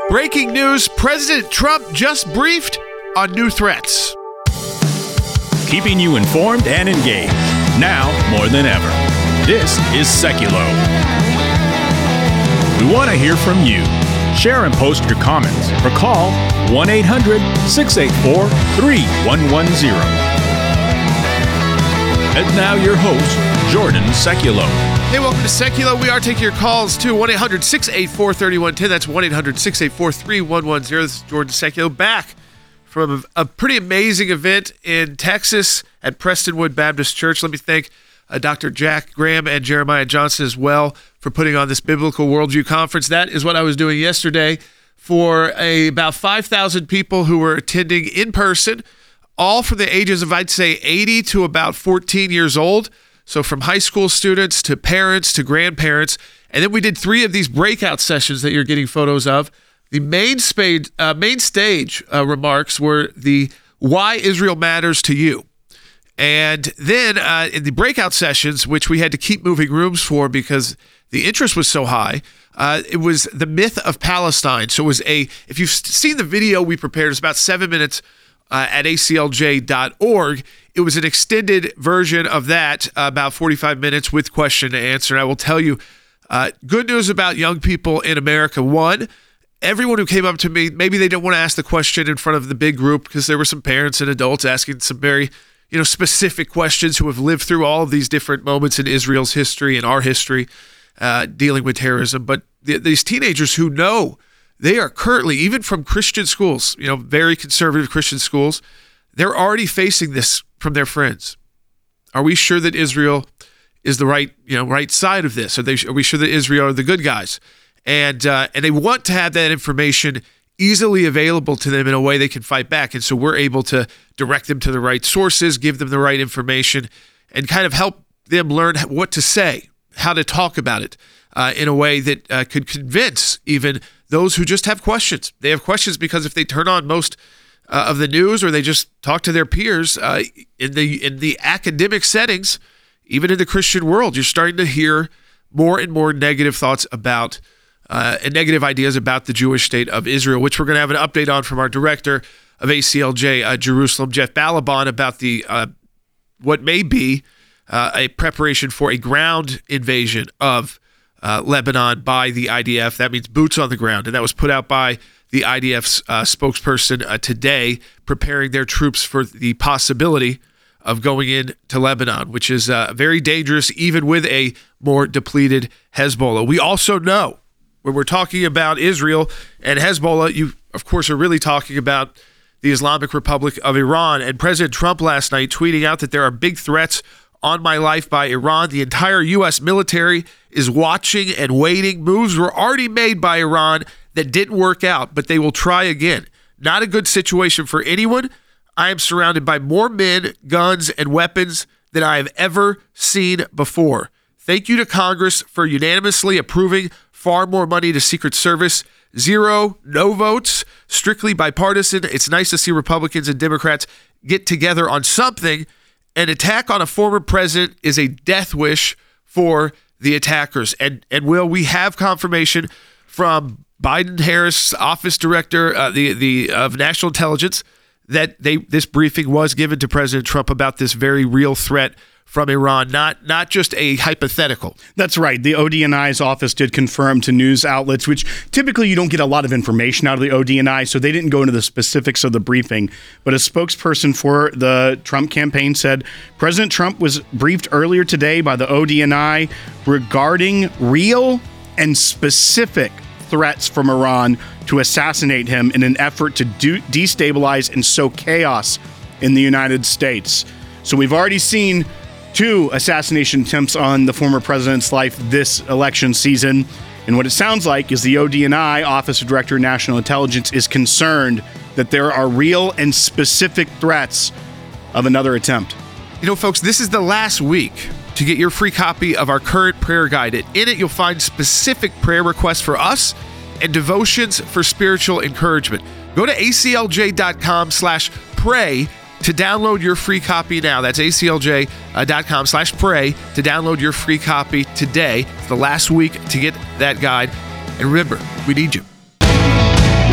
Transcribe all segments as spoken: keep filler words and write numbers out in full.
Breaking news, President Trump just briefed on new threats. Keeping you informed and engaged, now more than ever. This is Seculo. We want to hear from you. Share and post your comments or call one eight hundred, six eight four, three one one zero. And now your host, Jordan Seculo. Hey, welcome to Seculo. We are taking your calls to one eight hundred, six eight four, three one one zero. That's one eight hundred, six eight four, three one one zero. This is Jordan Seculo back from a, a pretty amazing event in Texas at Prestonwood Baptist Church. Let me thank uh, Doctor Jack Graham and Jeremiah Johnson as well for putting on this Biblical Worldview Conference. That is what I was doing yesterday for a, about five thousand people who were attending in person, all from the ages of, I'd say, eighty to about fourteen years old. So from high school students to parents to grandparents. And then we did three of these breakout sessions that you're getting photos of. The main, spade, uh, main stage uh, remarks were the why Israel matters to you. And then uh, in the breakout sessions, which we had to keep moving rooms for because the interest was so high, uh, it was the myth of Palestine. So it was a, if you've seen the video we prepared, it's about seven minutes uh, at A C L J dot org. It was an extended version of that, uh, about forty-five minutes with question and answer. And I will tell you, uh, good news about young people in America. One, everyone who came up to me, maybe they didn't want to ask the question in front of the big group because there were some parents and adults asking some very, you know, specific questions who have lived through all of these different moments in Israel's history and our history, uh, dealing with terrorism. But th- these teenagers who know they are currently, even from Christian schools, you know, very conservative Christian schools, they're already facing this from their friends. Are we sure that Israel is the right, you know, right side of this? Are they? Are we sure that Israel are the good guys? And uh, and they want to have that information easily available to them in a way they can fight back. And so we're able to direct them to the right sources, give them the right information, and kind of help them learn what to say, how to talk about it uh, in a way that uh, could convince even those who just have questions. They have questions because if they turn on most uh, of the news or they just talk to their peers uh, in the in the academic settings, even in the Christian world, you're starting to hear more and more negative thoughts about uh, and negative ideas about the Jewish state of Israel, which we're going to have an update on from our director of A C L J uh, Jerusalem, Jeff Balaban, about the uh, what may be uh, a preparation for a ground invasion of uh, Lebanon by the I D F. That means boots on the ground, and that was put out by the I D F's uh, spokesperson uh, today, preparing their troops for the possibility of going into Lebanon, which is uh, very dangerous, even with a more depleted Hezbollah. We also know when we're talking about Israel and Hezbollah, you, of course, are really talking about the Islamic Republic of Iran. And President Trump last night tweeting out that there are big threats on my life by Iran. The entire U S military is watching and waiting. Moves were already made by Iran that didn't work out, but they will try again. Not a good situation for anyone. I am surrounded by more men, guns, and weapons than I have ever seen before. Thank you to Congress for unanimously approving far more money to Secret Service. Zero, no votes, strictly bipartisan. It's nice to see Republicans and Democrats get together on something. An attack on a former president is a death wish for the attackers. And, and Will, we have confirmation from Biden-Harris office director uh, the the of National Intelligence that they this briefing was given to President Trump about this very real threat from Iran, not not just a hypothetical. That's right. The O D N I's office did confirm to news outlets, which typically you don't get a lot of information out of the O D N I, so they didn't go into the specifics of the briefing. But a spokesperson for the Trump campaign said President Trump was briefed earlier today by the O D N I regarding real and specific threats from Iran to assassinate him in an effort to do, destabilize and sow chaos in the United States. So we've already seen two assassination attempts on the former president's life this election season. And what it sounds like is the O D N I, Office of Director of National Intelligence, is concerned that there are real and specific threats of another attempt. You know, folks, this is the last week to get your free copy of our current prayer guide. In it, you'll find specific prayer requests for us and devotions for spiritual encouragement. Go to A C L J dot com slash pray to download your free copy now. That's A C L J dot com slash pray to download your free copy today. It's the last week to get that guide. And remember, we need you.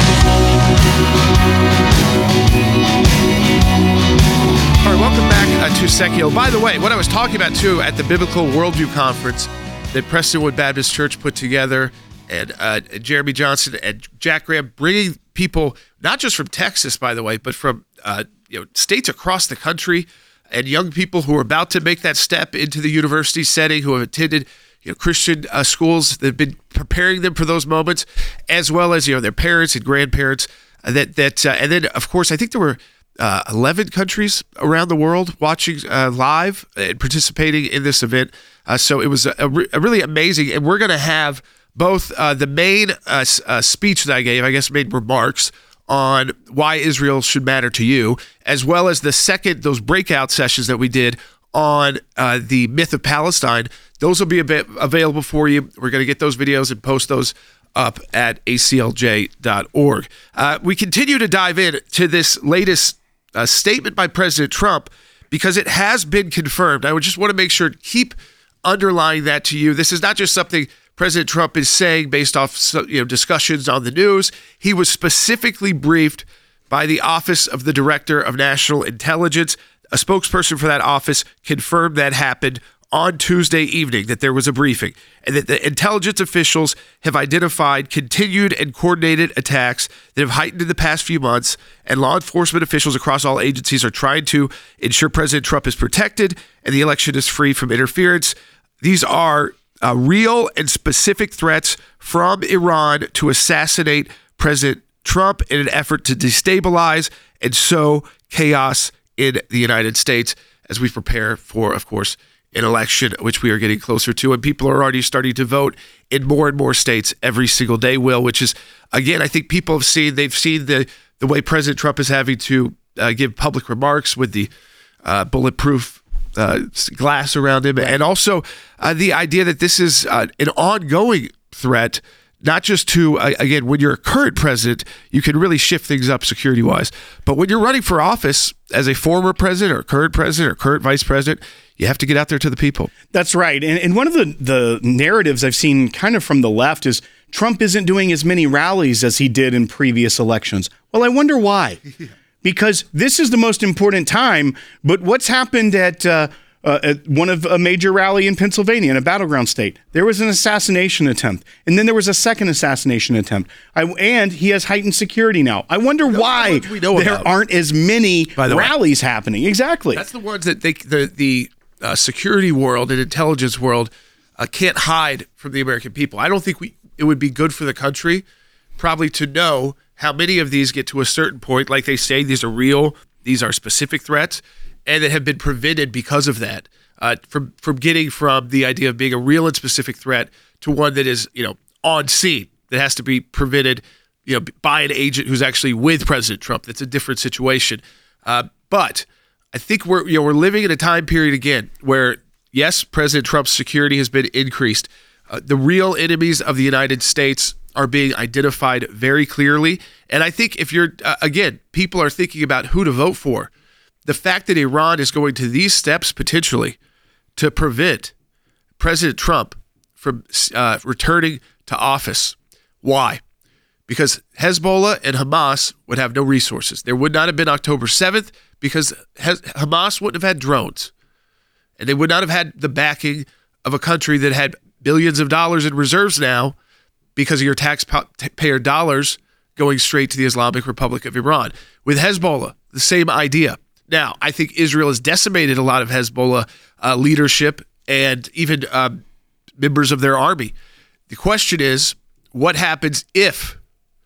All right, welcome back uh, to Secchio. By the way, what I was talking about, too, at the Biblical Worldview Conference that Prestonwood Baptist Church put together, and uh, Jeremy Johnson and Jack Graham, bringing people, not just from Texas, by the way, but from uh, you know states across the country, and young people who are about to make that step into the university setting, who have attended you know, Christian uh, schools that have been preparing them for those moments, as well as you know their parents and grandparents. Uh, that that uh, and then, of course, I think there were Uh, eleven countries around the world watching uh, live and participating in this event. Uh, so it was a, a, re- a really amazing. And we're going to have both uh, the main uh, s- uh, speech that I gave, I guess, made remarks on why Israel should matter to you, as well as the second, those breakout sessions that we did on uh, the myth of Palestine. Those will be a bit available for you. We're going to get those videos and post those up at A C L J dot org. Uh, we continue to dive in to this latest a statement by President Trump, because it has been confirmed. I would just want to make sure to keep underlying that to you. This is not just something President Trump is saying based off you know discussions on the news. He was specifically briefed by the Office of the Director of National Intelligence. A spokesperson for that office confirmed that happened on Tuesday evening, that there was a briefing, and that the intelligence officials have identified continued and coordinated attacks that have heightened in the past few months, and law enforcement officials across all agencies are trying to ensure President Trump is protected and the election is free from interference. These are uh, real and specific threats from Iran to assassinate President Trump in an effort to destabilize and sow chaos in the United States as we prepare for, of course, an election, which we are getting closer to, and people are already starting to vote in more and more states every single day, Will, which is, again, I think people have seen, they've seen the, the way President Trump is having to uh, give public remarks with the uh, bulletproof uh, glass around him, and also uh, the idea that this is uh, an ongoing threat, not just to, uh, again, when you're a current president, you can really shift things up security-wise, but when you're running for office as a former president or current president or current vice president, you have to get out there to the people. That's right. And, and one of the, the narratives I've seen kind of from the left is Trump isn't doing as many rallies as he did in previous elections. Well, I wonder why. Because this is the most important time. But what's happened at, uh, uh, at one of a major rally in Pennsylvania, in a battleground state? There was an assassination attempt. And then there was a second assassination attempt. I, and he has heightened security now. I wonder Those why the there about. aren't as many rallies way. happening. Exactly. That's the ones that they, the, the Uh, security world and intelligence world uh, can't hide from the American people. I don't think we it would be good for the country probably to know how many of these get to a certain point, like they say, these are real, these are specific threats, and that have been prevented because of that, uh, from from getting from the idea of being a real and specific threat to one that is, you know, on scene, that has to be prevented, you know, by an agent who's actually with President Trump. That's a different situation. Uh, but I think we're you know we're living in a time period again where, yes, President Trump's security has been increased. Uh, the real enemies of the United States are being identified very clearly. And I think if you're, uh, again, people are thinking about who to vote for. The fact that Iran is going to these steps potentially to prevent President Trump from uh, returning to office. Why? Because Hezbollah and Hamas would have no resources. There would not have been October seventh because Hamas wouldn't have had drones. And they would not have had the backing of a country that had billions of dollars in reserves now because of your taxpayer dollars going straight to the Islamic Republic of Iran. With Hezbollah, the same idea. Now, I think Israel has decimated a lot of Hezbollah uh, leadership and even um, members of their army. The question is, what happens if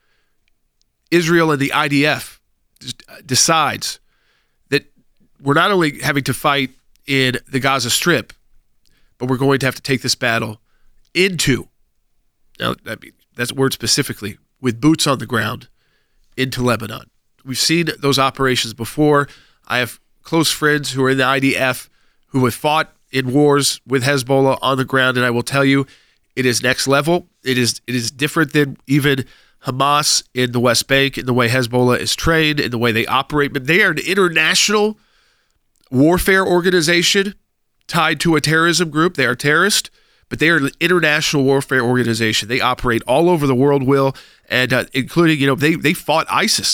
Israel and the I D F decides that we're not only having to fight in the Gaza Strip, but we're going to have to take this battle into, now that mean, that's a word specifically, with boots on the ground, into Lebanon. We've seen those operations before. I have close friends who are in the I D F who have fought in wars with Hezbollah on the ground, and I will tell you, it is next level. It is it is different than even Hamas in the West Bank, in the way Hezbollah is trained, in the way they operate. But they are an international warfare organization tied to a terrorism group. They are terrorists, but they are an international warfare organization. They operate all over the world, Will, and uh, including, you know, they they fought ISIS.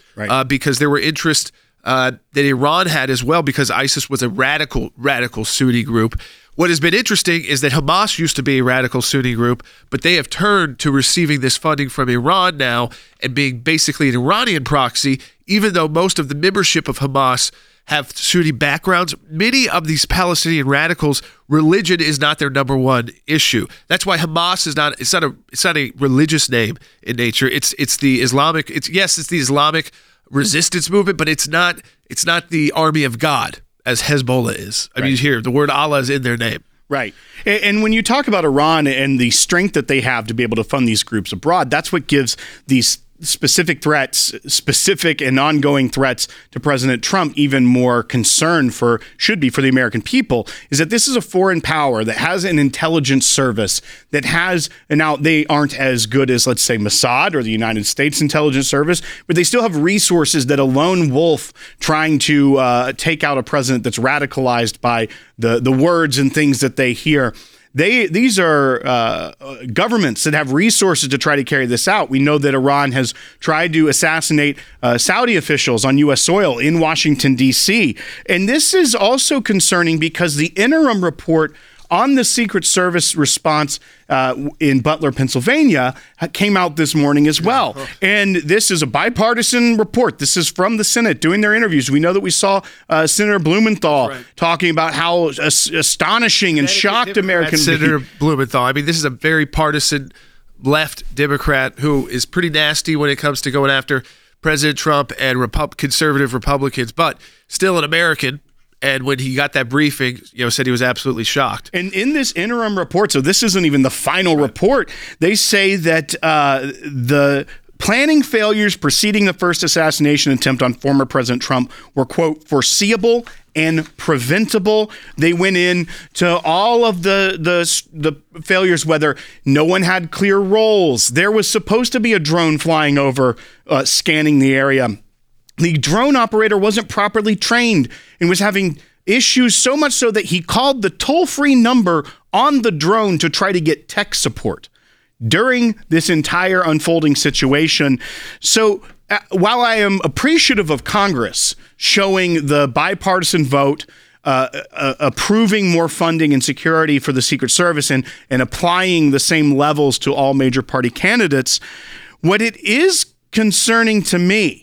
Right. uh, because there were interests uh, that Iran had as well, because ISIS was a radical, radical Sunni group. What has been interesting is that Hamas used to be a radical Sunni group, but they have turned to receiving this funding from Iran now and being basically an Iranian proxy, even though most of the membership of Hamas have Sunni backgrounds. Many of these Palestinian radicals, religion is not their number one issue. That's why Hamas is not, it's not a, it's not a religious name in nature. It's, it's the Islamic, it's, yes, it's the Islamic resistance movement, but it's not, it's not the army of God as Hezbollah is. I Right. mean, here, the word Allah is in their name. Right. And and when you talk about Iran and the strength that they have to be able to fund these groups abroad, that's what gives these specific threats, specific and ongoing threats to President Trump even more concern for, should be for the American people, is that this is a foreign power that has an intelligence service that has, and now they aren't as good as, let's say, Mossad or the United States intelligence service, but they still have resources that a lone wolf trying to uh, take out a president that's radicalized by the, the words and things that they hear. They these are uh, governments that have resources to try to carry this out. We know that Iran has tried to assassinate uh, Saudi officials on U S soil in Washington, D C. And this is also concerning because the interim report on the Secret Service response uh, in Butler, Pennsylvania, came out this morning as well. And this is a bipartisan report. This is from the Senate doing their interviews. We know that we saw uh, Senator Blumenthal right. talking about how as- astonishing and shocked American Senator Blumenthal. I mean, this is a very partisan left Democrat who is pretty nasty when it comes to going after President Trump and Repu- conservative Republicans, but still an American. And when he got that briefing, you know, said he was absolutely shocked. And in this interim report, so this isn't even the final right. report, they say that uh, the planning failures preceding the first assassination attempt on former President Trump were, quote, foreseeable and preventable. They went in to all of the, the the failures, whether no one had clear roles. There was supposed to be a drone flying over, uh, scanning the area. The drone operator wasn't properly trained and was having issues, so much so that he called the toll-free number on the drone to try to get tech support during this entire unfolding situation. So uh, while I am appreciative of Congress showing the bipartisan vote, uh, uh, approving more funding and security for the Secret Service and, and applying the same levels to all major party candidates, what it is concerning to me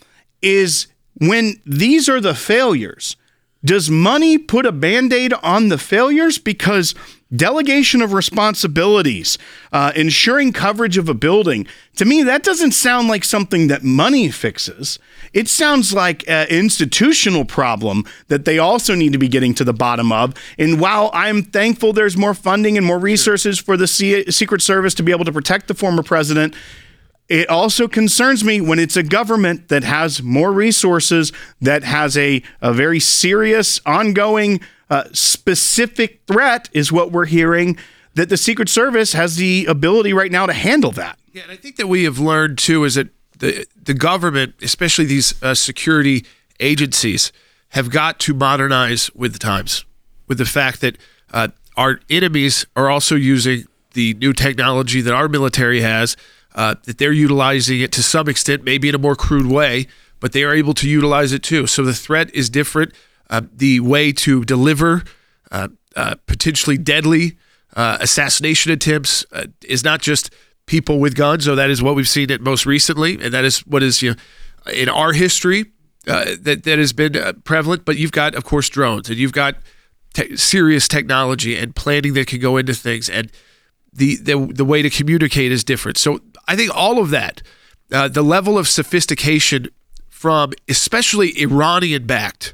is when these are the failures, does money put a Band-Aid on the failures? Because delegation of responsibilities, uh, ensuring coverage of a building, to me, that doesn't sound like something that money fixes. It sounds like an institutional problem that they also need to be getting to the bottom of. And while I'm thankful there's more funding and more resources for the C- Secret Service to be able to protect the former president, it also concerns me when it's a government that has more resources, that has a, a very serious, ongoing, uh, specific threat, is what we're hearing, that the Secret Service has the ability right now to handle that. Yeah, and I think that we have learned, too, is that the, the government, especially these uh, security agencies, have got to modernize with the times, with the fact that uh, our enemies are also using the new technology that our military has, Uh, that they're utilizing it to some extent, maybe in a more crude way, but they are able to utilize it too. So the threat is different. Uh, the way to deliver uh, uh, potentially deadly uh, assassination attempts uh, is not just people with guns, though that is what we've seen it most recently, and that is what is, you know, in our history uh, that, that has been uh, prevalent. But you've got, of course, drones, and you've got te- serious technology and planning that can go into things, and the, the, the way to communicate is different. So I think all of that, uh, the level of sophistication from especially Iranian-backed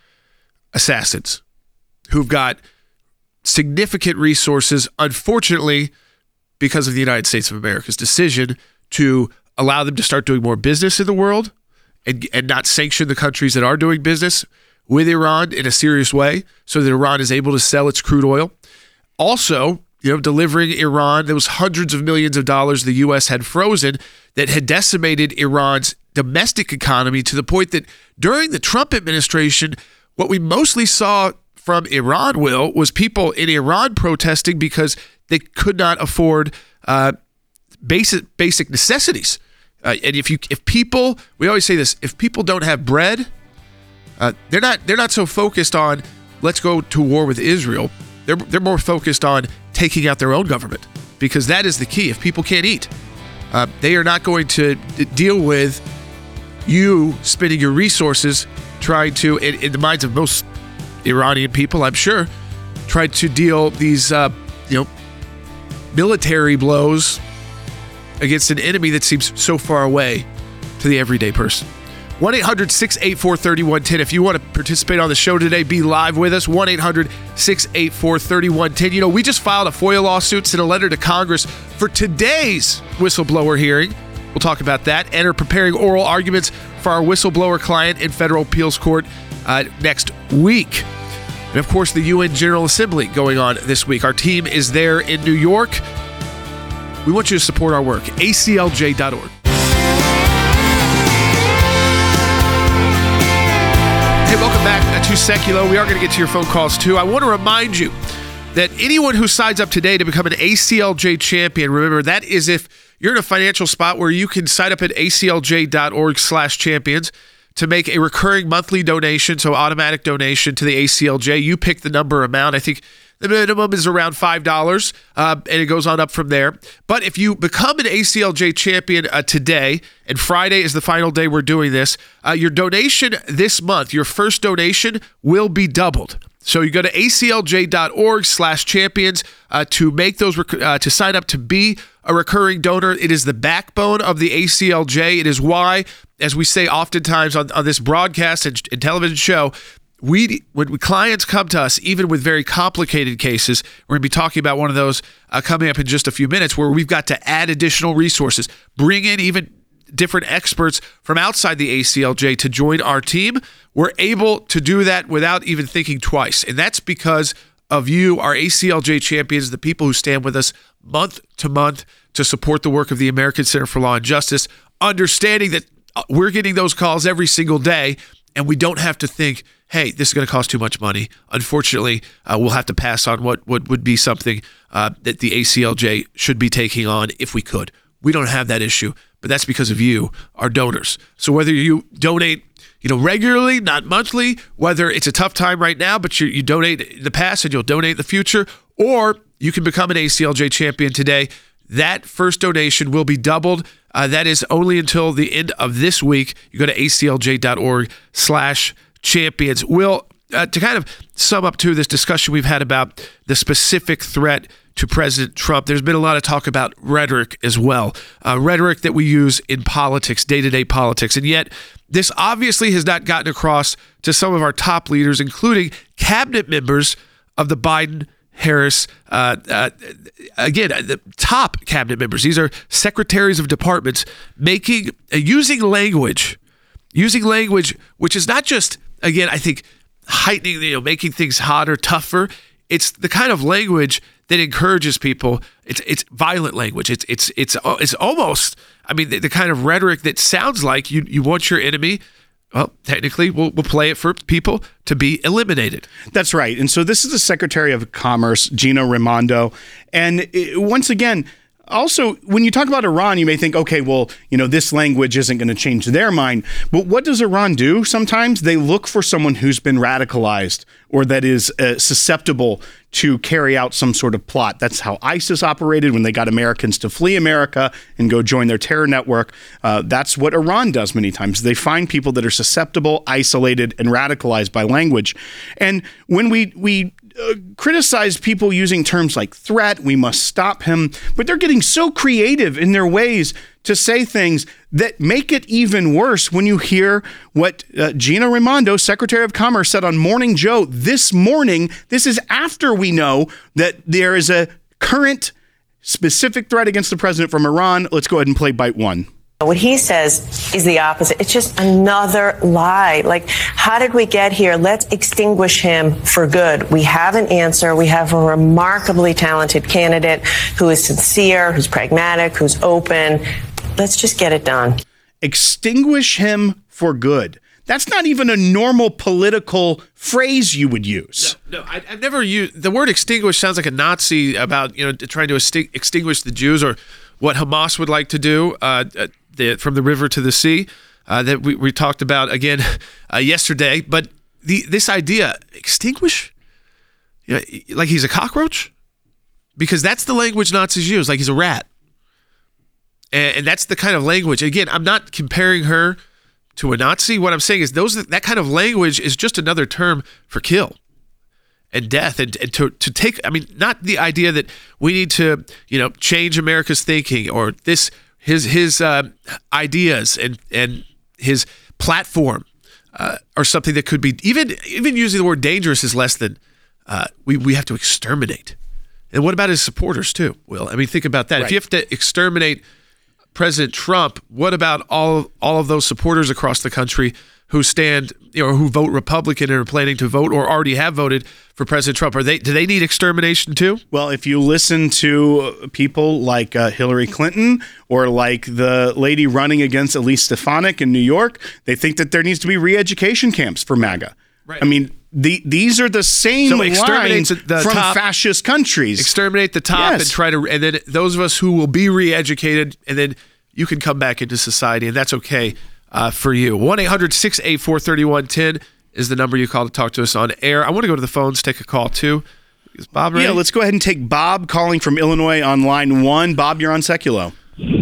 assassins who've got significant resources, unfortunately, because of the United States of America's decision to allow them to start doing more business in the world and, and not sanction the countries that are doing business with Iran in a serious way so that Iran is able to sell its crude oil. Also, you know, delivering Iran, there was hundreds of millions of dollars the U S had frozen that had decimated Iran's domestic economy to the point that during the Trump administration, what we mostly saw from Iran, Will, was people in Iran protesting because they could not afford uh, basic basic necessities. Uh, and if you if people, we always say this, if people don't have bread, uh, they're not they're not so focused on let's go to war with Israel. They're they're more focused on taking out their own government, because that is the key. If people can't eat, uh, they are not going to d- deal with you spending your resources trying to, in, in the minds of most Iranian people, I'm sure, try to deal these uh, you know military blows against an enemy that seems so far away to the everyday person. one eight hundred six eight four three one one zero. If you want to participate on the show today, be live with us. one eight hundred six eight four three one one zero. You know, we just filed a FOIA lawsuit, sent a letter to Congress for today's whistleblower hearing. We'll talk about that and are preparing oral arguments for our whistleblower client in federal appeals court uh, next week. And of course, the U N General Assembly going on this week. Our team is there in New York. We want you to support our work. A C L J dot org. Hey, welcome back to Seculo. We are going to get to your phone calls too. I want to remind you that anyone who signs up today to become an A C L J champion, remember, that is if you're in a financial spot where you can sign up at A C L J dot org slash champions to make a recurring monthly donation, so automatic donation to the A C L J. You pick the number amount. I think the minimum is around five dollars, uh, and it goes on up from there. But if you become an A C L J champion uh, today, and Friday is the final day we're doing this, uh, your donation this month, your first donation, will be doubled. So you go to A C L J dot org slash champions uh, to make those, rec- uh, to sign up to be a recurring donor. It is the backbone of the A C L J. It is why, as we say oftentimes on, on this broadcast and, and television show, We, when clients come to us, even with very complicated cases, we're going to be talking about one of those uh, coming up in just a few minutes, where we've got to add additional resources, bring in even different experts from outside the A C L J to join our team. We're able to do that without even thinking twice. And that's because of you, our A C L J champions, the people who stand with us month to month to support the work of the American Center for Law and Justice, understanding that we're getting those calls every single day, and we don't have to think, hey, this is going to cost too much money. Unfortunately, uh, we'll have to pass on what, what would be something uh, that the A C L J should be taking on if we could. We don't have that issue, but that's because of you, our donors. So whether you donate, you know, regularly, not monthly, whether it's a tough time right now, but you, you donate in the past and you'll donate in the future, or you can become an A C L J champion today, that first donation will be doubled. Uh, that is only until the end of this week. You go to A C L J dot org slash champions. Will, uh, to kind of sum up to this discussion we've had about the specific threat to President Trump, there's been a lot of talk about rhetoric as well, uh, rhetoric that we use in politics, day-to-day politics. And yet, this obviously has not gotten across to some of our top leaders, including cabinet members of the Biden Harris, uh, uh, again, the top cabinet members. These are secretaries of departments making, uh, using language, using language, which is not just, again, I think, heightening, you know, making things hotter, tougher. It's the kind of language that encourages people. It's it's violent language. It's it's it's it's almost, I mean, the, the kind of rhetoric that sounds like you you want your enemy. Well, technically, we'll, we'll play it for people to be eliminated. That's right. And so this is the Secretary of Commerce, Gina Raimondo. And it, once again, also, when you talk about Iran, you may think, okay, well, you know, this language isn't going to change their mind. But what does Iran do? Sometimes they look for someone who's been radicalized or that is uh, susceptible to carry out some sort of plot. That's how ISIS operated when they got Americans to flee America and go join their terror network. Uh, that's what Iran does many times. They find people that are susceptible, isolated, and radicalized by language. And when we we uh, criticize people using terms like threat, we must stop him, but they're getting so creative in their ways to say things that make it even worse when you hear what uh, Gina Raimondo, Secretary of Commerce, said on Morning Joe this morning. This is after we know that there is a current specific threat against the president from Iran. Let's go ahead and play bite one. What he says is the opposite. It's just another lie. Like, how did we get here? Let's extinguish him for good. We have an answer. We have a remarkably talented candidate who is sincere, who's pragmatic, who's open. Let's just get it done. Extinguish him for good. That's not even a normal political phrase you would use. No, no I, I've never used the word extinguish. Sounds like a Nazi about, you know, trying to extinguish the Jews, or what Hamas would like to do uh, the, from the river to the sea uh, that we, we talked about again uh, yesterday. But the this idea, extinguish, you know, like he's a cockroach, because that's the language Nazis use, like he's a rat. And, and that's the kind of language. Again, I'm not comparing her to a Nazi. What I'm saying is those that kind of language is just another term for kill and death, and, and to to take, I mean, not the idea that we need to, you know, change America's thinking or this his his uh, ideas and and his platform uh, or something that could be even even using the word dangerous is less than uh, we we have to exterminate. And what about his supporters too, Will? I mean, think about that. Right. If you have to exterminate President Trump, what about all all of those supporters across the country who stand, you know, who vote Republican and are planning to vote or already have voted for President Trump? Are they do they need extermination too? Well, if you listen to people like uh, Hillary Clinton or like the lady running against Elise Stefanik in New York, they think that there needs to be re-education camps for MAGA. Right. I mean, the, these are the same So exterminate lines the- the from top- fascist countries. Exterminate the top Yes. and try to, and then those of us who will be re-educated, and then you can come back into society, and that's okay uh, for you. one eight hundred six eight four three one one zero is the number you call to talk to us on air. I want to go to the phones, take a call too. Is Bob ready? Yeah, let's go ahead and take Bob calling from Illinois on line one. Bob, you're on Seculo.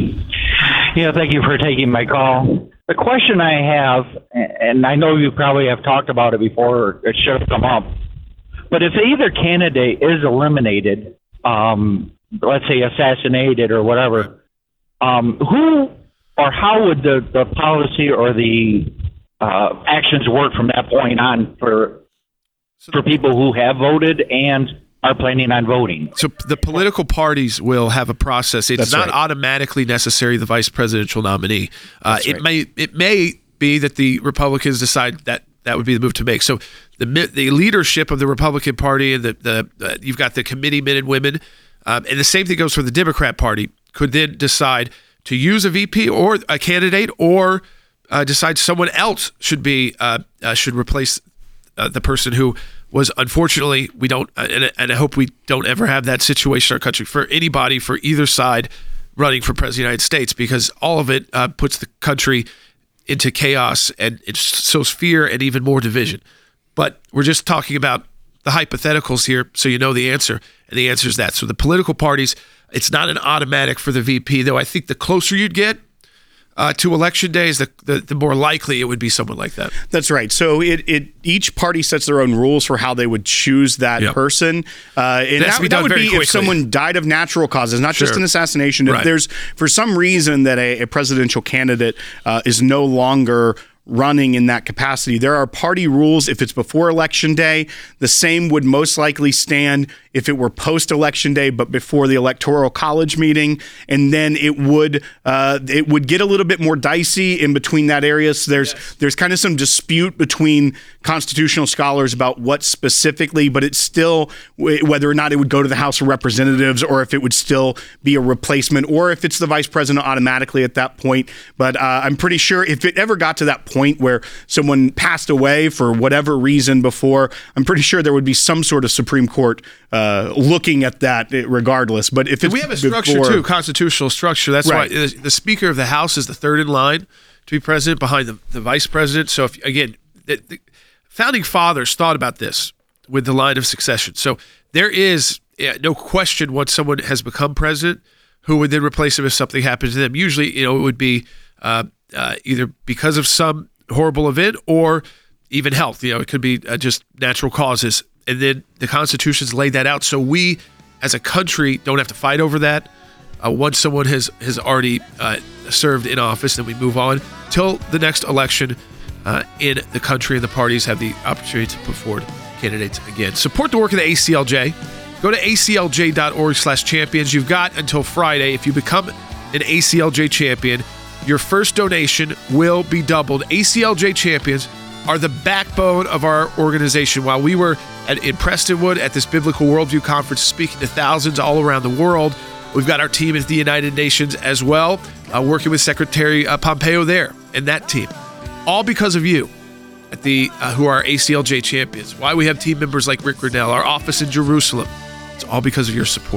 Yeah, thank you for taking my call. The question I have, and I know you probably have talked about it before, or it should have come up, but if either candidate is eliminated, um, let's say assassinated or whatever, um, who or how would the, the policy or the uh, actions work from that point on for for people who have voted and are planning on voting? So the political parties will have a process. It's That's not right. automatically necessary the vice presidential nominee. Uh, That's it right. may it may be that the Republicans decide that that would be the move to make. So the mi- the leadership of the Republican Party and the the uh, you've got the committee men and women, um, and the same thing goes for the Democrat Party, could then decide to use a V P or a candidate, or uh, decide someone else should be uh, uh, should replace uh, the person who was, unfortunately, we don't, uh, and, and I hope we don't ever have that situation in our country for anybody, for either side running for president of the United States, because all of it uh, puts the country into chaos and it sows fear and even more division. But we're just talking about the hypotheticals here, so you know the answer, and the answer is that. So the political parties, it's not an automatic for the V P, though I think the closer you'd get Uh, to election days, the, the the more likely it would be someone like that. That's right. So it, it each party sets their own rules for how they would choose that Yep. person. Uh, and It has to be that, that done would very be quickly. if someone died of natural causes, not just Sure. an assassination. If Right. there's, for some reason, that a, a presidential candidate uh, is no longer running in that capacity, there are party rules. If it's before election day, the same would most likely stand if it were post-election day, but before the electoral college meeting. And then it would uh, it would get a little bit more dicey in between that area. So there's Yes. there's kind of some dispute between constitutional scholars about what specifically, but it's still w- whether or not it would go to the House of Representatives, or if it would still be a replacement, or if it's the vice president automatically at that point. But uh, I'm pretty sure if it ever got to that point where someone passed away for whatever reason before, I'm pretty sure there would be some sort of Supreme Court uh, looking at that regardless. But if it's We have a structure before- too, constitutional structure. That's Right. why the, the Speaker of the House is the third in line to be president behind the, the Vice President. So if again, the, the founding fathers thought about this with the line of succession. So there is yeah, no question once someone has become president, who would then replace him if something happens to them. Usually, you know, it would be uh, uh, either because of some horrible event or even health. You know, it could be uh, just natural causes. And then the Constitution's laid that out, so we, as a country, don't have to fight over that. Uh, once someone has has already uh, served in office, then we move on till the next election uh, in the country, and the parties have the opportunity to put forward candidates again. Support the work of the A C L J. Go to A C L J dot org slash champions. You've got until Friday. If you become an A C L J champion, your first donation will be doubled. A C L J champions are the backbone of our organization. While we were at, in Prestonwood at this Biblical Worldview Conference speaking to thousands all around the world, we've got our team at the United Nations as well, uh, working with Secretary uh, Pompeo there and that team. All because of you, at the uh, who are A C L J champions. Why we have team members like Rick Grinnell, our office in Jerusalem. It's all because of your support.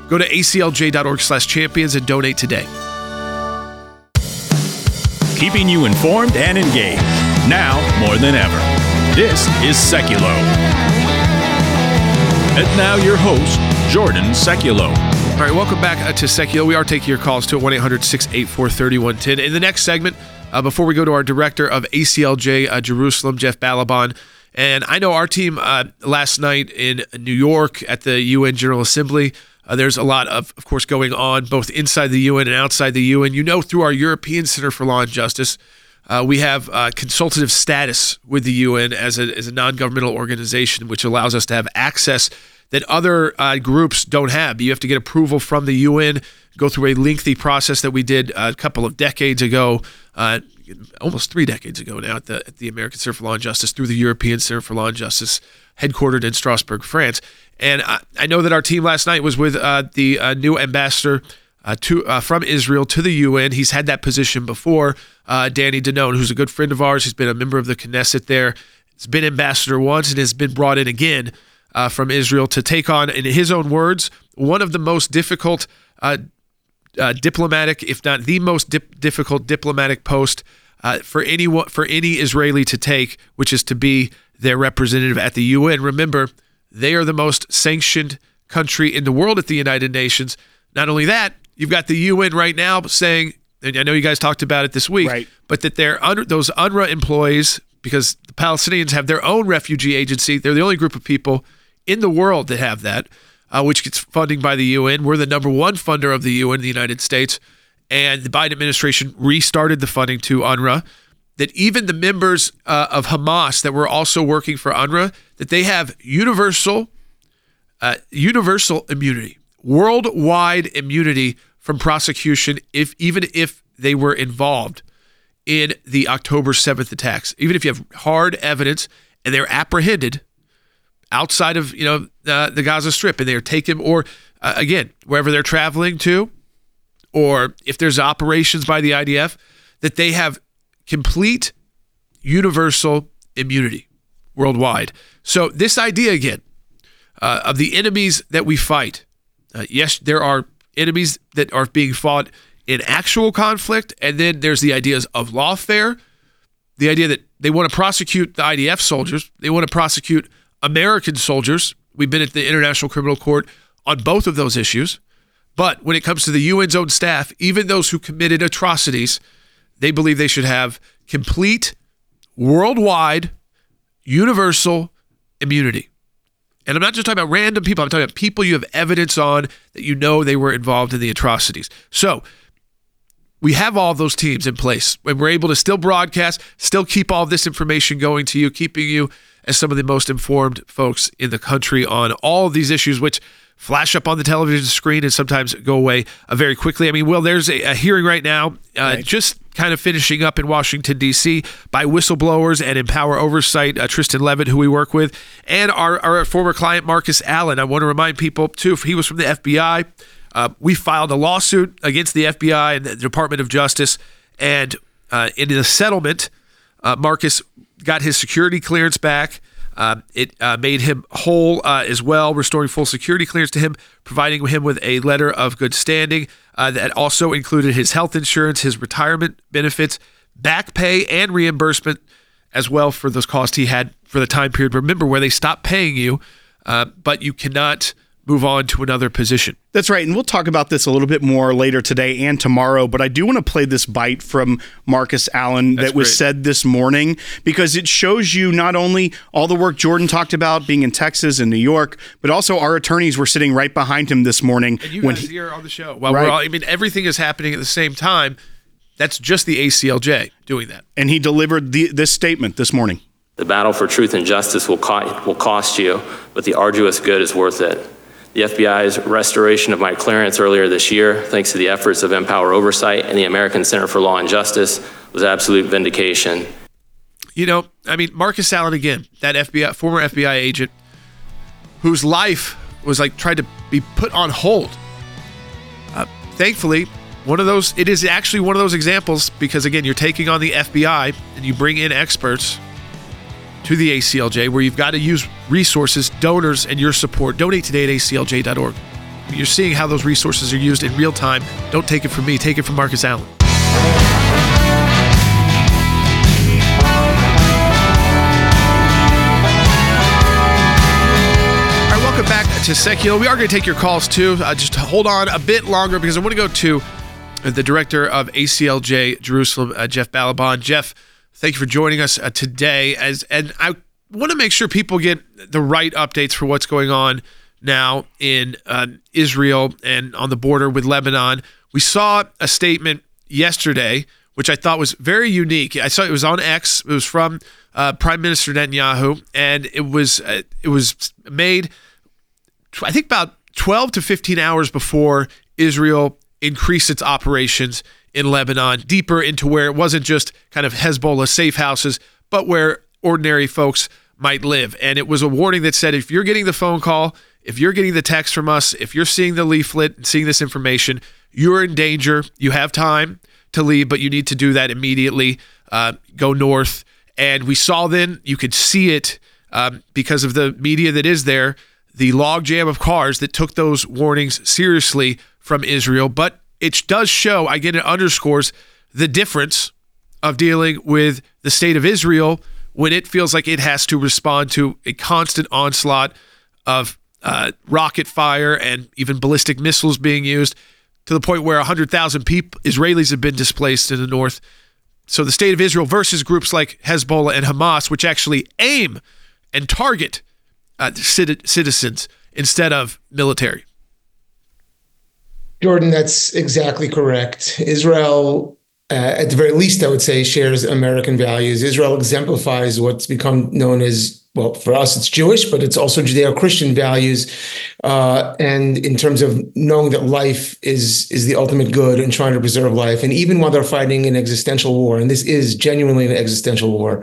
Go to aclj.org slash champions and donate today. Keeping you informed and engaged, now more than ever. This is Seculo. And now your host, Jordan Seculo. All right, welcome back uh, to Seculo. We are taking your calls to one eight hundred six eight four three one one zero. In the next segment, uh, before we go to our director of A C L J uh, Jerusalem, Jeff Balaban, and I know our team uh, last night in New York at the U N General Assembly, uh, there's a lot of, of course, going on both inside the U N and outside the U N. You know, through our European Center for Law and Justice, uh, we have uh, consultative status with the U N as a, as a non-governmental organization, which allows us to have access that other uh, groups don't have. You have to get approval from the U N, go through a lengthy process that we did a couple of decades ago, uh, almost three decades ago now at the, at the American Center for Law and Justice through the European Center for Law and Justice, headquartered in Strasbourg, France. And I, I know that our team last night was with uh, the uh, new ambassador uh, to uh, from Israel to the U N. He's had that position before, uh, Danny Danon, who's a good friend of ours. He's been a member of the Knesset there. He's been ambassador once and has been brought in again Uh, from Israel to take on, in his own words, one of the most difficult uh, uh, diplomatic, if not the most dip- difficult diplomatic post uh, for any for any Israeli to take, which is to be their representative at the U N. Remember, they are the most sanctioned country in the world at the United Nations. Not only that, you've got the U N right now saying, and I know you guys talked about it this week, right. but that they're under, those U N R W A employees, because the Palestinians have their own refugee agency, they're the only group of people in the world that have that, uh, which gets funding by the U N. We're the number one funder of the U N in the United States, and the Biden administration restarted the funding to U N R W A, that even the members uh, of Hamas that were also working for U N R W A, that they have universal, uh, universal immunity, worldwide immunity from prosecution, if even if they were involved in the October seventh attacks. Even if you have hard evidence and they're apprehended outside of, you know, uh, the Gaza Strip, and they're taken, or uh, again, wherever they're traveling to, or if there's operations by the I D F, that they have complete universal immunity worldwide. So this idea again uh, of the enemies that we fight, uh, yes, there are enemies that are being fought in actual conflict, and then there's the ideas of lawfare, the idea that they want to prosecute the I D F soldiers, they want to prosecute American soldiers. We've been at the International Criminal Court on both of those issues. But when it comes to the U N's own staff, even those who committed atrocities, they believe they should have complete, worldwide, universal immunity. And I'm not just talking about random people. I'm talking about people you have evidence on that you know they were involved in the atrocities. So we have all of those teams in place, and we're able to still broadcast, still keep all of this information going to you, keeping you as some of the most informed folks in the country on all of these issues, which flash up on the television screen and sometimes go away uh, very quickly. I mean, Will, there's a, a hearing right now, uh, right. just kind of finishing up in Washington, D C by whistleblowers and Empower Oversight, uh, Tristan Levitt, who we work with, and our, our former client, Marcus Allen. I want to remind people, too, he was from the F B I. Uh, we filed a lawsuit against the F B I and the Department of Justice, and uh, in the settlement, uh, Marcus got his security clearance back. Uh, it uh, made him whole uh, as well, restoring full security clearance to him, providing him with a letter of good standing uh, that also included his health insurance, his retirement benefits, back pay, and reimbursement as well for those costs he had for the time period. Remember, where they stopped paying you, uh, but you cannot move on to another position. That's right. And we'll talk about this a little bit more later today and tomorrow. But I do want to play this bite from Marcus Allen That's that was great. said this morning, because it shows you not only all the work Jordan talked about being in Texas and New York, but also our attorneys were sitting right behind him this morning. And you when guys he, here on the show. Well, Right. we're all, I mean, everything is happening at the same time. That's just the A C L J doing that. and he delivered the, this statement this morning. The battle for truth and justice will, co- will cost you, but the arduous good is worth it. The F B I's restoration of my clearance earlier this year, thanks to the efforts of Empower Oversight and the American Center for Law and Justice, was absolute vindication. You know, I mean, Marcus Allen, again, that F B I, former F B I agent whose life was like tried to be put on hold. Uh, thankfully, one of those, it is actually one of those examples, because again, you're taking on the F B I and you bring in experts to the A C L J, where you've got to use resources, donors, and your support. Donate today at A C L J dot org. You You're seeing how those resources are used in real time. Don't take it from me. Take it from Marcus Allen. Welcome back to Secular. We are going to take your calls too. Uh, just hold on a bit longer because I want to go to the director of A C L J Jerusalem, uh, Jeff Balaban. Jeff, thank you for joining us uh, today. As and I want to make sure people get the right updates for what's going on now in uh, Israel and on the border with Lebanon. We saw a statement yesterday, which I thought was very unique. I saw it was on X. It was from uh, Prime Minister Netanyahu, and it was uh, it was made, I think, about twelve to fifteen hours before Israel increased its operations in Lebanon, deeper into where it wasn't just kind of Hezbollah safe houses, but where ordinary folks might live. And it was a warning that said, if you're getting the phone call, if you're getting the text from us, if you're seeing the leaflet and seeing this information, you're in danger. You have time to leave, but you need to do that immediately. Uh, go north. And we saw then, you could see it um, because of the media that is there, the logjam of cars that took those warnings seriously from Israel. But it does show, again, it underscores the difference of dealing with the state of Israel when it feels like it has to respond to a constant onslaught of uh, rocket fire and even ballistic missiles being used, to the point where one hundred thousand people, Israelis have been displaced in the north. So the state of Israel versus groups like Hezbollah and Hamas, which actually aim and target Uh, citizens instead of military. Jordan, that's exactly correct. Israel, uh, at the very least, I would say, shares American values. Israel exemplifies what's become known as, well, for us, it's Jewish, but it's also Judeo-Christian values. Uh, and in terms of knowing that life is, is the ultimate good and trying to preserve life. And even while they're fighting an existential war, and this is genuinely an existential war,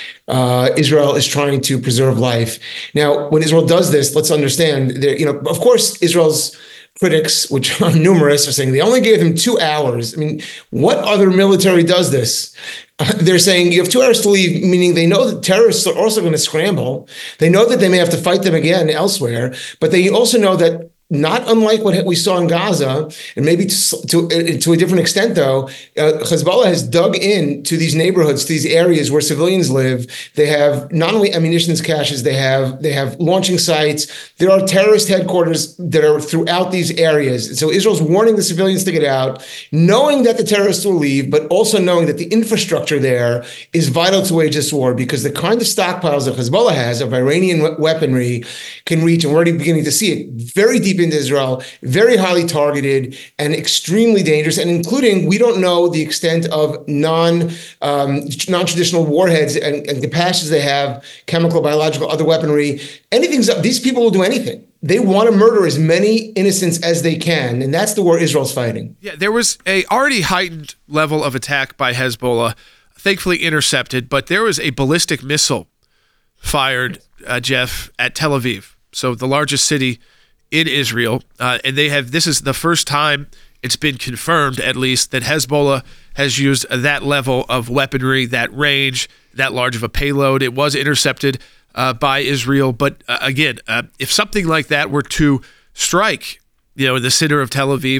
Uh, Israel is trying to preserve life. Now, when Israel does this, let's understand, you know, of course, Israel's critics, which are numerous, are saying they only gave them two hours. I mean, what other military does this? Uh, they're saying you have two hours to leave, meaning they know that terrorists are also going to scramble. They know that they may have to fight them again elsewhere, but they also know that, not unlike what we saw in Gaza, and maybe to to, to a different extent, though, uh, Hezbollah has dug into these neighborhoods, these areas where civilians live. They have not only ammunition caches, they have they have launching sites. There are terrorist headquarters that are throughout these areas. So Israel's warning the civilians to get out, knowing that the terrorists will leave, but also knowing that the infrastructure there is vital to wage this war, because the kind of stockpiles that Hezbollah has of Iranian weaponry can reach, and we're already beginning to see it, very deep into Israel, very highly targeted and extremely dangerous, and including, we don't know the extent of non, um, non-traditional warheads and, and capacities they have, chemical, biological, other weaponry. Anything's up. These people will do anything. They want to murder as many innocents as they can, and that's the war Israel's fighting. Yeah, there was a already heightened level of attack by Hezbollah, thankfully intercepted, but there was a ballistic missile fired, uh, Jeff, at Tel Aviv, so the largest city in Israel, uh, and they have, this is the first time it's been confirmed, at least, that Hezbollah has used that level of weaponry, that range, that large of a payload. It was intercepted uh, by Israel, but uh, again, uh, if something like that were to strike, you know, in the center of Tel Aviv,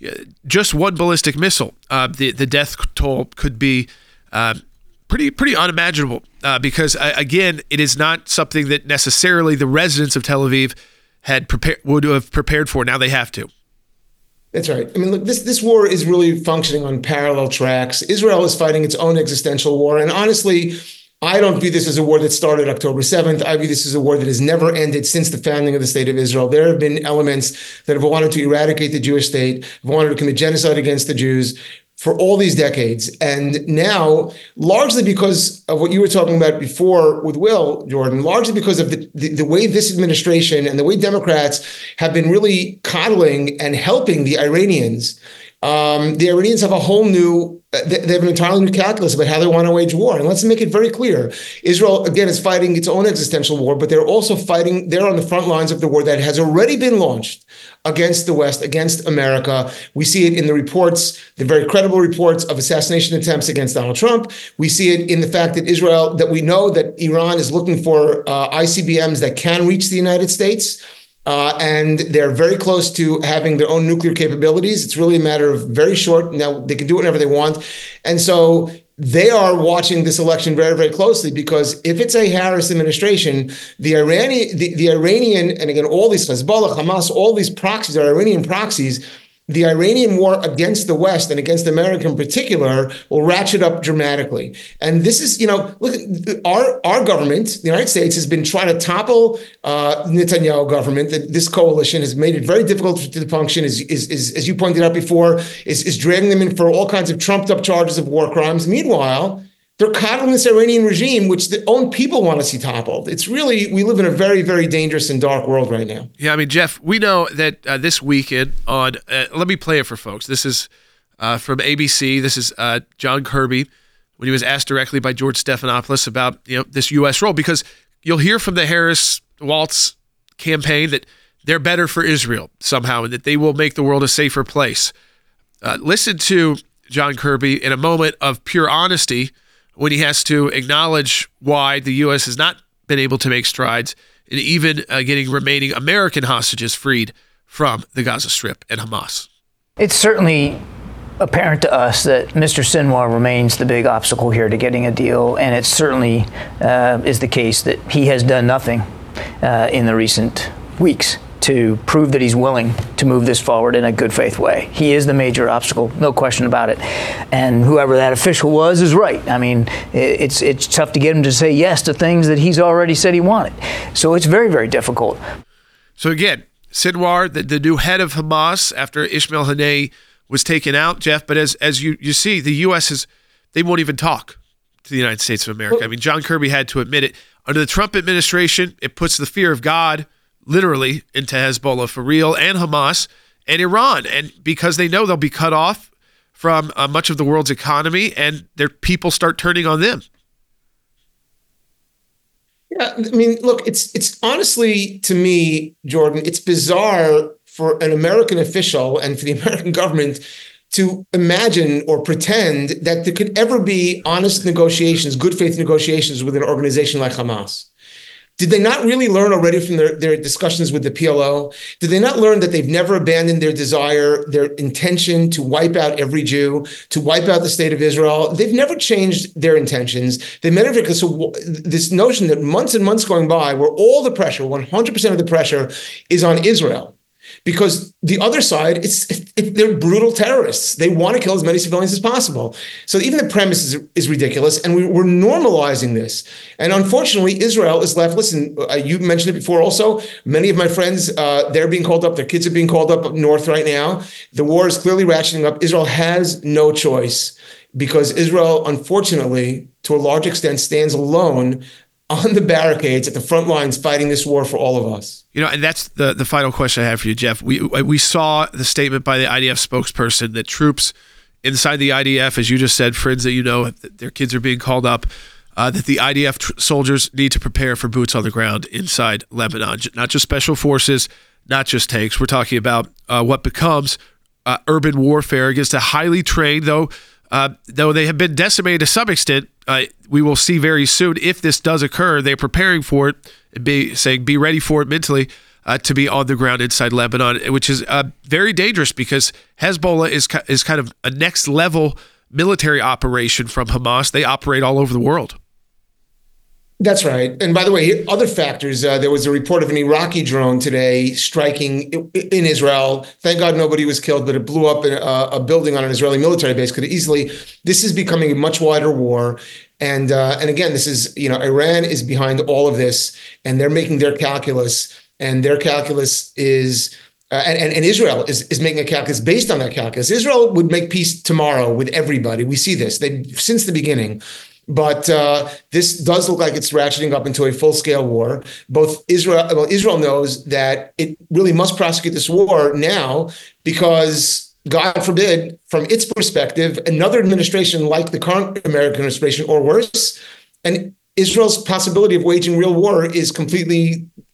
just one ballistic missile, uh, the the death toll could be uh, pretty pretty unimaginable, uh, because uh, again, it is not something that necessarily the residents of Tel Aviv had prepared would have prepared for. Now they have to. That's right. I mean, look, this this war is really functioning on parallel tracks. Israel is fighting its own existential war, and honestly, I don't view this as a war that started October seventh. I view this as a war that has never ended since the founding of the state of Israel. There have been elements that have wanted to eradicate the Jewish state, have wanted to commit genocide against the Jews for all these decades. And now, largely because of what you were talking about before with Will, Jordan, largely because of the, the, the way this administration and the way Democrats have been really coddling and helping the Iranians, um, the Iranians have a whole new, they have an entirely new calculus about how they want to wage war. And let's make it very clear. Israel, again, is fighting its own existential war, but they're also fighting, they're on the front lines of the war that has already been launched against the West, against America. We see it in the reports, the very credible reports of assassination attempts against Donald Trump. We see it in the fact that Israel, that we know that Iran is looking for uh, I C B Ms that can reach the United States. Uh, and they're very close to having their own nuclear capabilities. It's really a matter of very short. Now they can do whatever they want. And so they are watching this election very, very closely, because if it's a Harris administration, the Iranian, the, the Iranian, and again, all these Hezbollah, Hamas, all these proxies are Iranian proxies. The Iranian war against the West and against America in particular will ratchet up dramatically. And this is, you know, look, our our government, the United States, has been trying to topple uh, Netanyahu government. This coalition has made it very difficult to function, is, is, is, as you pointed out before, is, is dragging them in for all kinds of trumped up charges of war crimes. Meanwhile, they're coddling this Iranian regime, which their own people want to see toppled. It's really, we live in a very, very dangerous and dark world right now. Yeah, I mean, Jeff, we know that uh, this weekend on, uh, let me play it for folks. This is uh, from A B C. This is uh, John Kirby when he was asked directly by George Stephanopoulos about, you know, this U S role, because you'll hear from the Harris-Waltz campaign that they're better for Israel somehow and that they will make the world a safer place. Uh, listen to John Kirby in a moment of pure honesty when he has to acknowledge why the U S has not been able to make strides in even uh, getting remaining American hostages freed from the Gaza Strip and Hamas. It's certainly apparent to us that Mister Sinwar remains the big obstacle here to getting a deal, and it certainly uh, is the case that he has done nothing uh, in the recent weeks to prove that he's willing to move this forward in a good faith way. He is the major obstacle, no question about it. And whoever that official was is right. I mean, it's it's tough to get him to say yes to things that he's already said he wanted. So it's very, very difficult. So again, Sinwar, the, the new head of Hamas after Ismail Haniyeh was taken out, Jeff, but as as you, you see, the U S is, they won't even talk to the United States of America. I mean, John Kirby had to admit it. Under the Trump administration, it puts the fear of God literally into Hezbollah for real, and Hamas and Iran. And because they know they'll be cut off from uh, much of the world's economy, and their people start turning on them. Yeah, I mean, look, it's it's honestly, to me, Jordan, it's bizarre for an American official and for the American government to imagine or pretend that there could ever be honest negotiations, good faith negotiations with an organization like Hamas. Did they not really learn already from their, their discussions with the P L O? Did they not learn that they've never abandoned their desire, their intention to wipe out every Jew, to wipe out the state of Israel? They've never changed their intentions. They never, because so this notion that months and months going by where all the pressure, one hundred percent of the pressure is on Israel. Because the other side, it's it, they're brutal terrorists. They want to kill as many civilians as possible. So even the premise is, is ridiculous, and we, we're normalizing this. And unfortunately, Israel is left. Listen, uh, you mentioned it before also. Many of my friends, uh, they're being called up. Their kids are being called up up north right now. The war is clearly ratcheting up. Israel has no choice, because Israel, unfortunately, to a large extent, stands alone on the barricades at the front lines fighting this war for all of us. You know, and that's the, the final question I have for you, Jeff. We we saw the statement by the I D F spokesperson that troops inside the I D F, as you just said, friends that you know, their kids are being called up, uh, that the I D F tr- soldiers need to prepare for boots on the ground inside Lebanon. Not just special forces, not just tanks. We're talking about uh, what becomes uh, urban warfare against a highly trained, though, Uh, though they have been decimated to some extent, uh, we will see very soon if this does occur. They're preparing for it and be saying, be ready for it mentally uh, to be on the ground inside Lebanon, which is uh, very dangerous because Hezbollah is is kind of a next level military operation from Hamas. They operate all over the world. That's right. And by the way, other factors, uh, there was a report of an Iraqi drone today striking in Israel. Thank God nobody was killed, but it blew up in a, a building on an Israeli military base. Could easily, this is becoming a much wider war. And uh, and again, this is, you know, Iran is behind all of this, and they're making their calculus, and their calculus is, uh, and, and Israel is, is making a calculus based on that calculus. Israel would make peace tomorrow with everybody. We see this they since the beginning. But uh, this does look like it's ratcheting up into a full-scale war. Both Israel, well, Israel knows that it really must prosecute this war now because, God forbid, from its perspective, another administration like the current American administration or worse, and Israel's possibility of waging real war is completely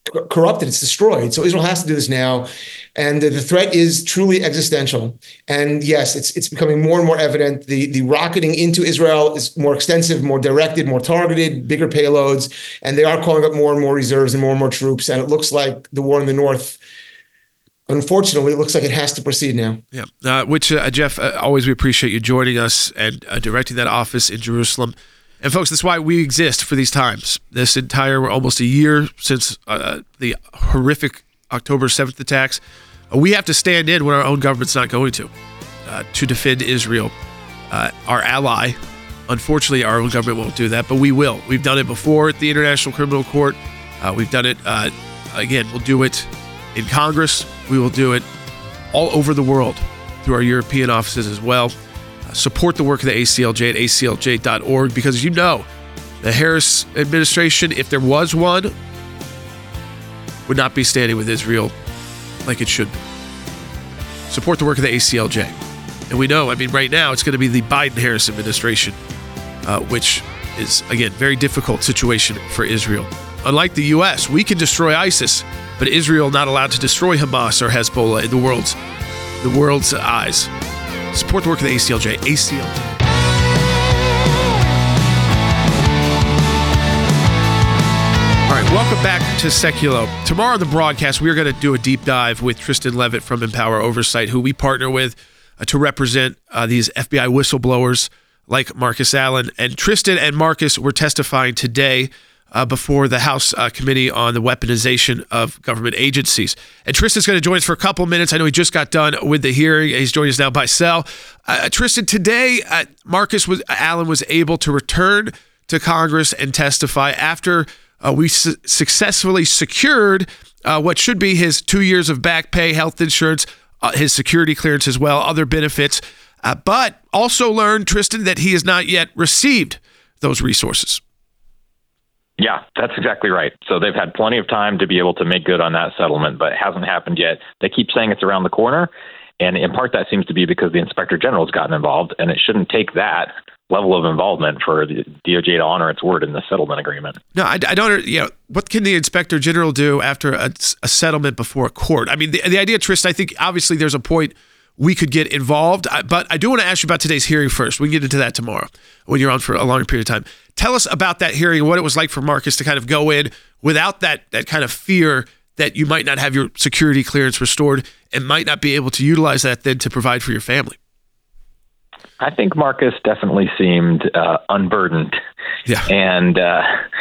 corrupted, it's destroyed. So Israel has to do this now. And the, the threat is truly existential. And yes, it's it's becoming more and more evident. The, the rocketing into Israel is more extensive, more directed, more targeted, bigger payloads. And they are calling up more and more reserves and more and more troops. And it looks like the war in the north, unfortunately, it looks like it has to proceed now. Yeah, uh, which, uh, Jeff, uh, always we appreciate you joining us and uh, directing that office in Jerusalem. And folks, that's why we exist for these times. This entire, almost a year since uh, the horrific October seventh attacks, uh, we have to stand in when our own government's not going to, uh, to defend Israel, uh, our ally. Unfortunately, our own government won't do that, but we will. We've done it before at the International Criminal Court. Uh, we've done it, uh, again, we'll do it in Congress. We will do it all over the world through our European offices as well. Uh, support the work of the A C L J at A C L J dot org, because you know the Harris administration, if there was one, would not be standing with Israel like it should be. Support the work of the A C L J. And we know, I mean, right now it's going to be the Biden-Harris administration, uh, which is, again, very difficult situation for Israel. Unlike the U S, we can destroy ISIS, but Israel not allowed to destroy Hamas or Hezbollah in the world's the world's eyes. Support the work of the A C L J. A C L J. All right, welcome back to Seculo. Tomorrow on the broadcast, we're going to do a deep dive with Tristan Levitt from Empower Oversight, who we partner with uh, to represent uh, these F B I whistleblowers like Marcus Allen. And Tristan and Marcus were testifying today Uh, before the House uh, Committee on the Weaponization of Government Agencies. And Tristan's going to join us for a couple minutes. I know he just got done with the hearing. He's joining us now by cell. Uh, Tristan, today, uh, Marcus was, Allen was able to return to Congress and testify after uh, we su- successfully secured uh, what should be his two years of back pay, health insurance, uh, his security clearance as well, other benefits, uh, but also learned, Tristan, that he has not yet received those resources. Yeah, that's exactly right. So they've had plenty of time to be able to make good on that settlement, but it hasn't happened yet. They keep saying it's around the corner, and in part that seems to be because the Inspector General has gotten involved, and it shouldn't take that level of involvement for the D O J to honor its word in the settlement agreement. No, I, I don't. You know, what can the Inspector General do after a, a settlement before a court? I mean, the, the idea, Tristan, I think obviously there's a point we could get involved, but I do want to ask you about today's hearing first. We can get into that tomorrow when you're on for a longer period of time. Tell us about that hearing and what it was like for Marcus to kind of go in without that that kind of fear that you might not have your security clearance restored and might not be able to utilize that then to provide for your family. I think Marcus definitely seemed uh, unburdened, yeah, and uh,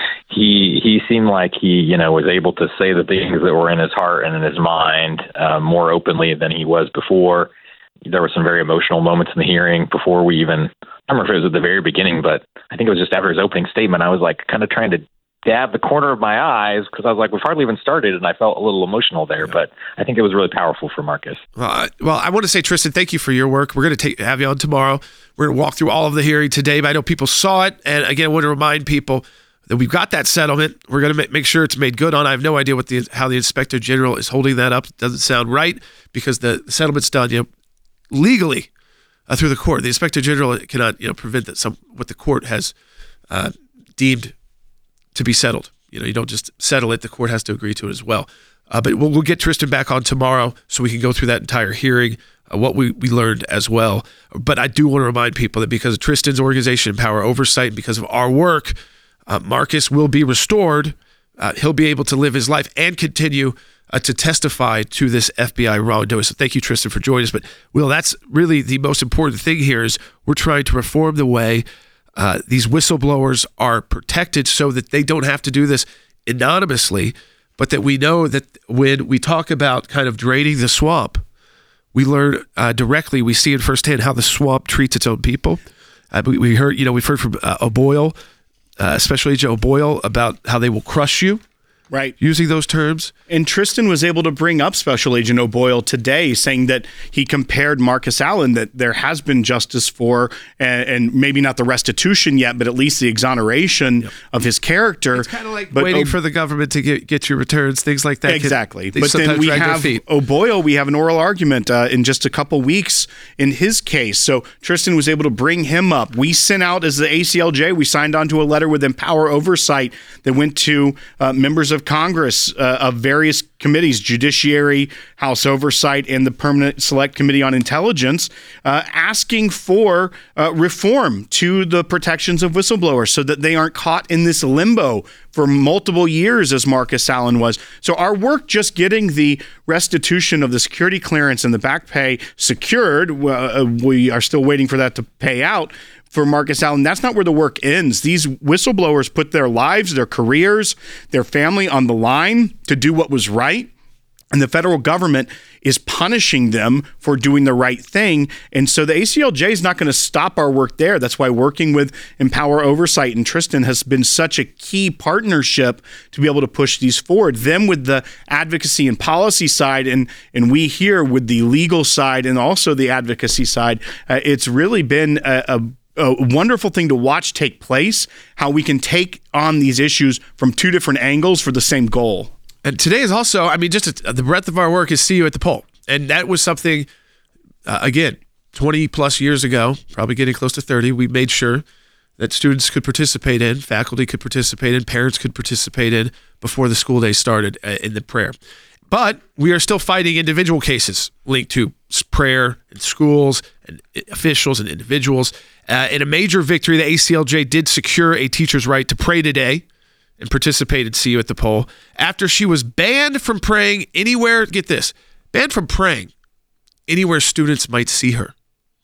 he he seemed like he you know was able to say the things that were in his heart and in his mind uh, more openly than he was before. There were some very emotional moments in the hearing before we even, I don't remember if it was at the very beginning, but I think it was just after his opening statement. I was like kind of trying to dab the corner of my eyes because I was like, we've hardly even started, and I felt a little emotional there, yeah. But I think it was really powerful for Marcus. Well, I, well, I want to say, Tristan, thank you for your work. We're going to take, have you on tomorrow. We're going to walk through all of the hearing today, but I know people saw it, and again, I want to remind people that we've got that settlement. We're going to make sure it's made good on. I have no idea what the how the Inspector General is holding that up. It doesn't sound right because the settlement's done, you know, legally uh, through the court. The Inspector General cannot, you know, prevent that some what the court has uh, deemed to be settled. You know, you don't just settle it; the court has to agree to it as well. Uh, but we'll, we'll get Tristan back on tomorrow so we can go through that entire hearing, uh, what we, we learned as well. But I do want to remind people that because of Tristan's organization, Empower Oversight, because of our work, uh, Marcus will be restored. Uh, he'll be able to live his life and continue Uh, to testify to this F B I wrongdoing. So thank you, Tristan, for joining us. But, Will, that's really the most important thing here is we're trying to reform the way uh, these whistleblowers are protected so that they don't have to do this anonymously, but that we know that when we talk about kind of draining the swamp, we learn uh, directly, we see it firsthand how the swamp treats its own people. Uh, we, we heard, you know, we've heard from uh, O'Boyle, uh, Special Agent O'Boyle, about how they will crush you. Right. Using those terms. And Tristan was able to bring up Special Agent O'Boyle today, saying that he compared Marcus Allen, that there has been justice for, and, and maybe not the restitution yet, but at least the exoneration yep. of his character. It's kind of like but waiting o- for the government to get, get your returns, things like that. Exactly. Can, but then we have O'Boyle, we have an oral argument uh, in just a couple weeks in his case. So Tristan was able to bring him up. We sent out, as the A C L J, we signed on to a letter with Empower Oversight that went to uh, members of of Congress uh, of various committees, Judiciary, House Oversight, and the Permanent Select Committee on Intelligence, uh, asking for uh, reform to the protections of whistleblowers so that they aren't caught in this limbo for multiple years as Marcus Allen was. So our work just getting the restitution of the security clearance and the back pay secured, uh, we are still waiting for that to pay out for Marcus Allen. That's not where the work ends. These whistleblowers put their lives, their careers, their family on the line to do what was right. And the federal government is punishing them for doing the right thing. And so the A C L J is not going to stop our work there. That's why working with Empower Oversight and Tristan has been such a key partnership to be able to push these forward. Them with the advocacy and policy side, and, and we here with the legal side and also the advocacy side. Uh, it's really been a, a a wonderful thing to watch take place, how we can take on these issues from two different angles for the same goal. And today is also, I mean, just a, the breadth of our work is See You at the Poll. And that was something, uh, again, twenty plus years ago, probably getting close to thirty, we made sure that students could participate in, faculty could participate in, parents could participate in before the school day started uh, in the prayer. But we are still fighting individual cases linked to prayer in schools and officials and individuals. Uh, in a major victory, the A C L J did secure a teacher's right to pray today and participate in See You at the Poll after she was banned from praying anywhere, get this, banned from praying anywhere students might see her.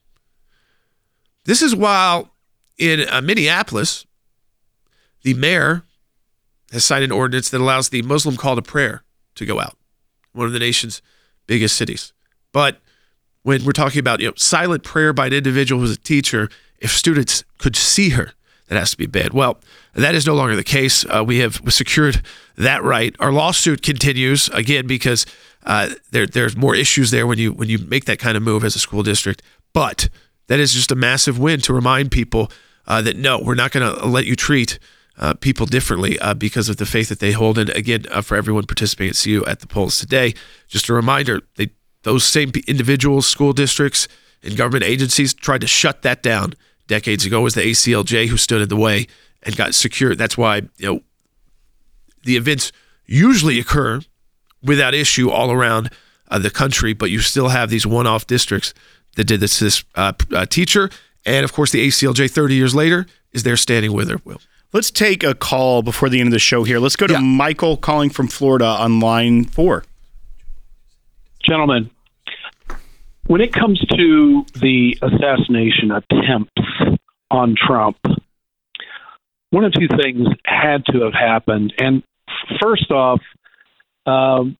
This is while in uh, Minneapolis, the mayor has signed an ordinance that allows the Muslim call to prayer to go out, one of the nation's biggest cities. But when we're talking about, you know, silent prayer by an individual who's a teacher, if students could see her, that has to be banned. Well, that is no longer the case. Uh, we have secured that right. Our lawsuit continues, again, because uh, there there's more issues there when you when you make that kind of move as a school district. But that is just a massive win to remind people uh, that, no, we're not going to let you treat uh, people differently uh, because of the faith that they hold. And again, uh, for everyone participating at See You at the Polls today, just a reminder, they those same individuals, school districts, and government agencies tried to shut that down decades ago. It was the A C L J who stood in the way and got secured. That's why, you know, the events usually occur without issue all around uh, the country, but you still have these one-off districts that did this to this uh, uh, teacher. And of course, the A C L J thirty years later is there standing with her. Will. Let's take a call before the end of the show here. Let's go to Yeah. Michael calling from Florida on line four. Gentlemen, when it comes to the assassination attempts on Trump, one of two things had to have happened. And first off, um,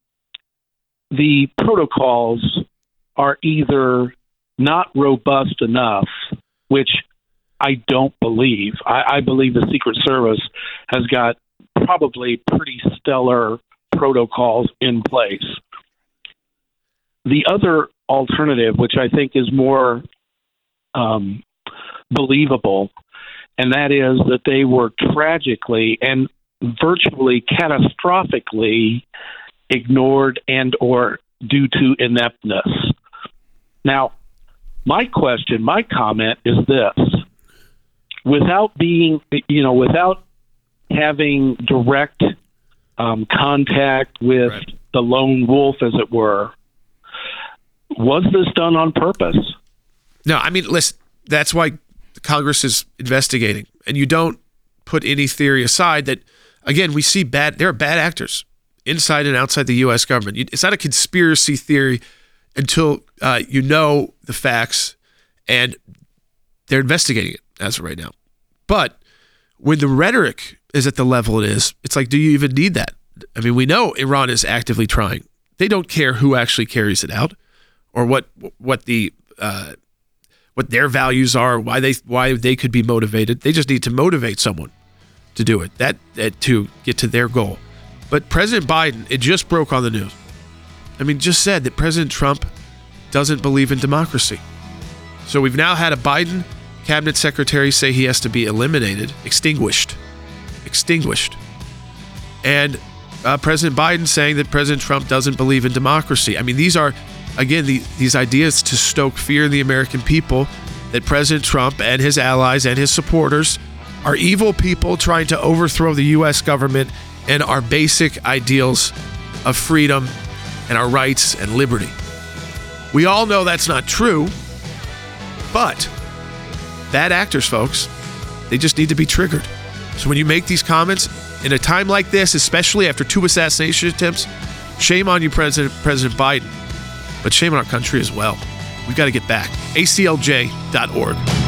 the protocols are either not robust enough, which I don't believe. I, I believe the Secret Service has got probably pretty stellar protocols in place. The other alternative, which I think is more um, believable, and that is that they were tragically and virtually catastrophically ignored and or due to ineptness. Now, my question, my comment is this. Without being, you know, without having direct um, contact with Right. the lone wolf, as it were, was this done on purpose? No, I mean, listen, that's why Congress is investigating. And you don't put any theory aside that, again, we see bad, there are bad actors inside and outside the U S government. It's not a conspiracy theory until uh, you know the facts, and they're investigating it as of right now. But when the rhetoric is at the level it is, it's like, do you even need that? I mean, we know Iran is actively trying. They don't care who actually carries it out, or what what the uh, what their values are, why they why they could be motivated. They just need to motivate someone to do it, that, that to get to their goal. But President Biden, it just broke on the news. I mean, just said that President Trump doesn't believe in democracy. So we've now had a Biden cabinet secretary say he has to be eliminated, extinguished, extinguished. And uh, President Biden saying that President Trump doesn't believe in democracy. I mean, these are, again, the, these ideas to stoke fear in the American people that President Trump and his allies and his supporters are evil people trying to overthrow the U S government and our basic ideals of freedom and our rights and liberty. We all know that's not true, but bad actors, folks, they just need to be triggered. So when you make these comments in a time like this, especially after two assassination attempts, shame on you, President President Biden, but shame on our country as well. We've got to get back. A C L J dot org.